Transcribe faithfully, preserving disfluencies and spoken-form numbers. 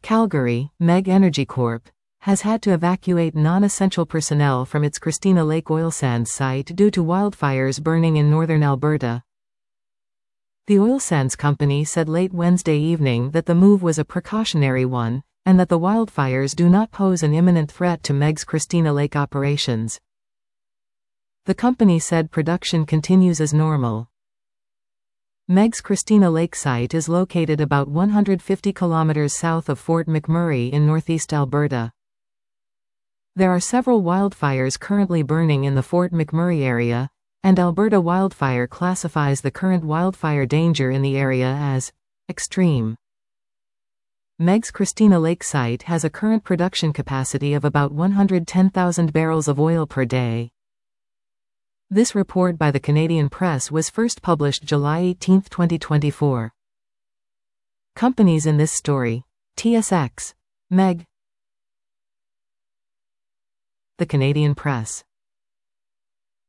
Calgary, MEG Energy Corp has had to evacuate non-essential personnel from its Christina Lake oil sands site due to wildfires burning in northern Alberta. The oil sands company said late Wednesday evening that the move was a precautionary one, and that the wildfires do not pose an imminent threat to MEG's Christina Lake operations. The company said production continues as normal. MEG's Christina Lake site is located about one hundred fifty kilometers south of Fort McMurray in northeast Alberta. There are several wildfires currently burning in the Fort McMurray area, and Alberta Wildfire classifies the current wildfire danger in the area as extreme. MEG's Christina Lake site has a current production capacity of about one hundred ten thousand barrels of oil per day. This report by the Canadian Press was first published July eighteenth twenty twenty-four. Companies in this story: T S X, MEG. The Canadian Press.